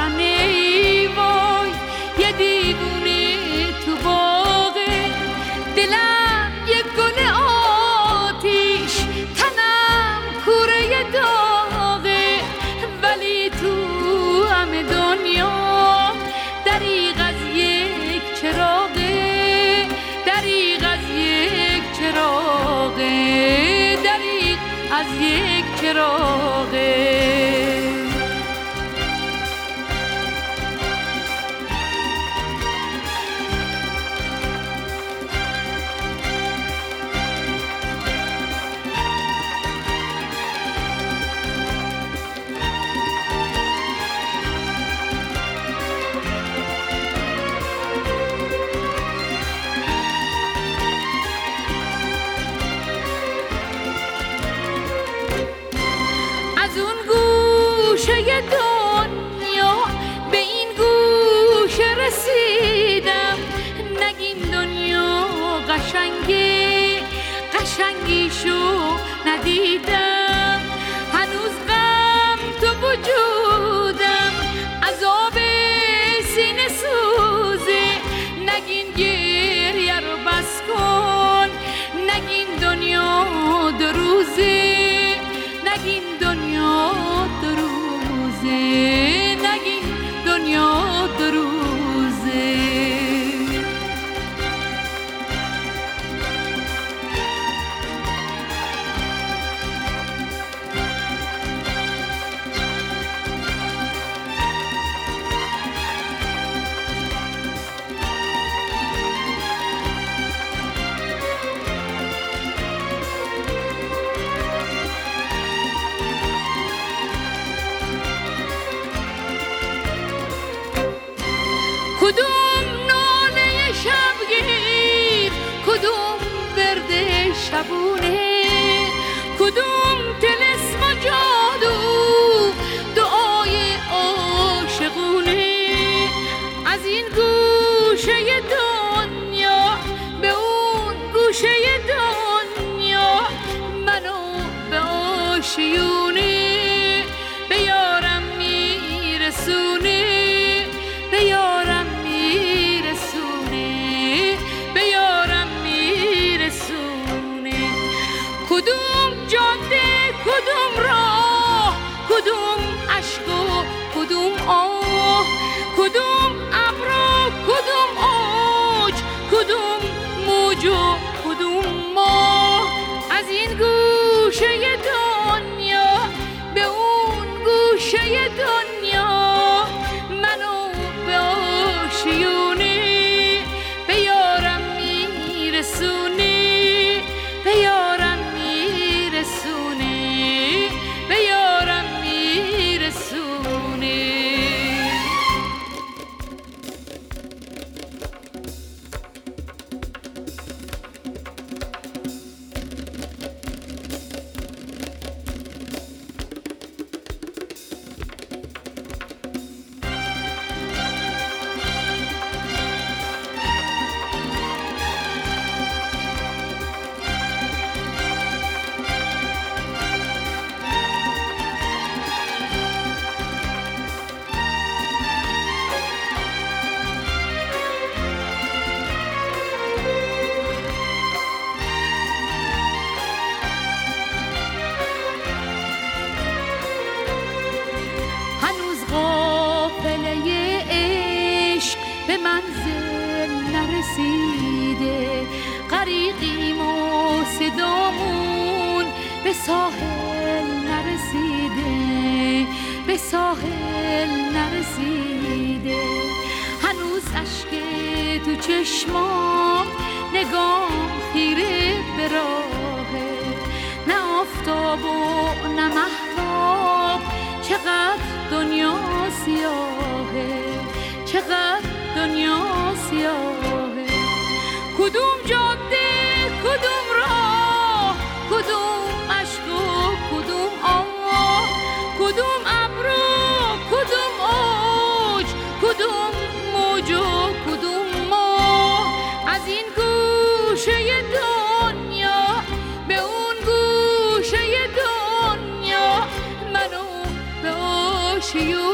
بارانه ای وای یه دیوونه تو باغه، دلم یه گل آتیش تنم کوره داغه، ولی تو همه دنیا دریغ از یک چراغه، دریغ از یک چراغه، دریغ از یک چراغه. از اون گوشه دنیا به این گوشه رسیدم، نگین دنیا قشنگه قشنگیشو ندیدم، هنوز غم تو وجودم عذاب سینه سوزه، نگین گریه رو بس کن، نگین دنیا دو روزه، نگین دنیا دو روزه، نگین دنیا دو روزه. کدوم ناله شبگیر، کدوم ورد شبونه، کدوم طلسم و جادو دعای عاشقونه، از این گوشه دنیا به اون گوشه دنیا، منو به آشیونه به یارم میرسونه، به یارم میرسونه، به یارم میرسونه. کدوم جاده کدوم راه، کدوم اشک و کدوم آه، کدوم ابر و کدوم اوج، کدوم موج و کدوم ماه، از این گوشه دنیا به اون گوشه دنیا، منو به آشیونه به یارم میرسونه، به یارم میرسونه، به یارم میرسونه. به منزل نرسیده، غریقیم و صدامون به ساحل نرسیده، به ساحل نرسیده، هنوز اشک تو چشمام، نگام خیره به راهه، نه آفتاب و نه مهتاب، چقدر دنیا سیاهه، چقدر دنیا سیاهه. کدوم جاده کدوم راه، کدوم اشک و کدوم آه، کدوم ابر و کدوم اوج، کدوم موج و کدوم ماه، از این گوشه دنیا به اون گوشه دنیا، منو به آشیونه